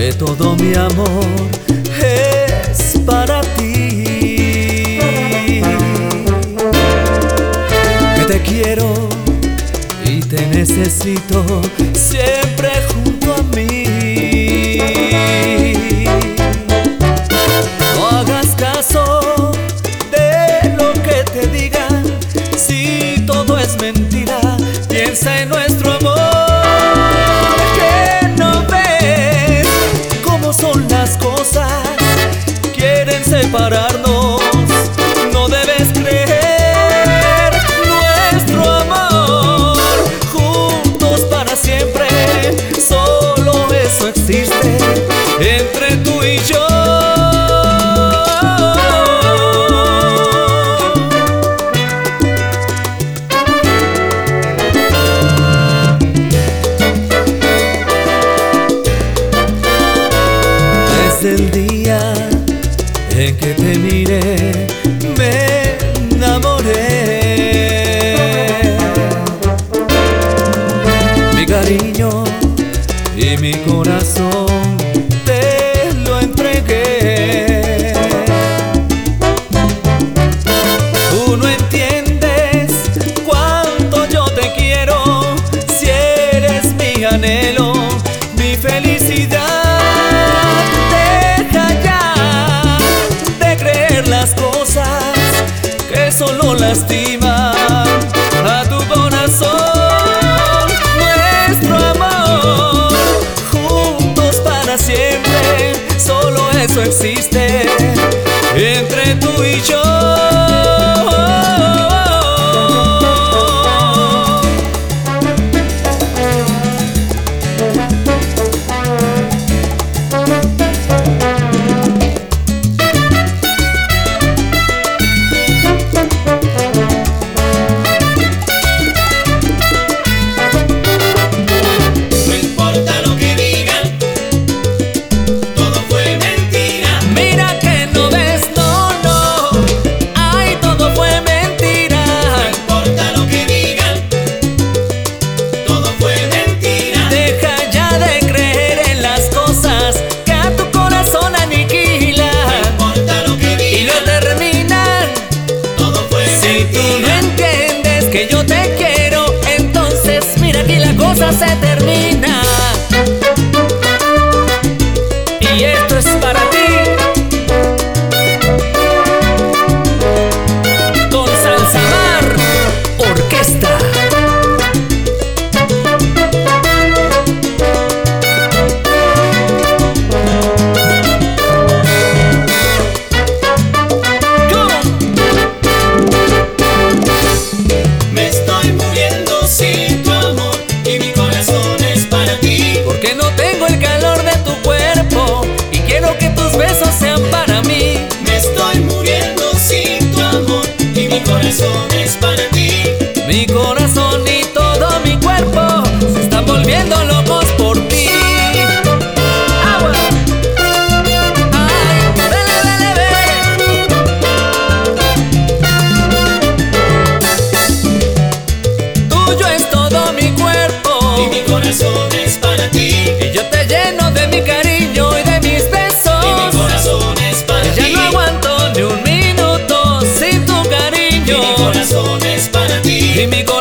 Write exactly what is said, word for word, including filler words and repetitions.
que todo mi amor es para ti, que te quiero y te necesito siempre junto a mí. No hagas caso de lo que te digan, si todo es mentira, piensa en nuestro amor. Que no ves cómo son las cosas, quieren separarnos, no debes creer. Nuestro amor, juntos para siempre, solo eso existe entre tú y yo. Desde el día en que te miré, me enamoré. Mi cariño y mi corazón te lo entregué. Tú no entiendes cuánto yo te quiero, si eres mi anhelo, mi felicidad. Las cosas que solo lastiman a tu corazón. Nuestro amor, juntos para siempre, solo eso existe entre tú y yo. Que yo te quiero, entonces mira aquí la cosa se termina. Y esto es para ti, con Salsamar Orquesta. Porque no tengo el calor de tu cuerpo y quiero que tus besos sean para mí. Me estoy muriendo sin tu amor y mi corazón es para ti. Mi corazón y todo mi cuerpo se están volviendo locos por ti. Agua. Ay, vele, vele, vele. Tuyo es todo mi cuerpo y mi corazón es para ti. Y yo te lleno de mi cariño y de mis besos. Y mi corazón es para ya ti. Ya no aguanto ni un minuto sin tu cariño. Y mi corazón es para ti. Y mi corazón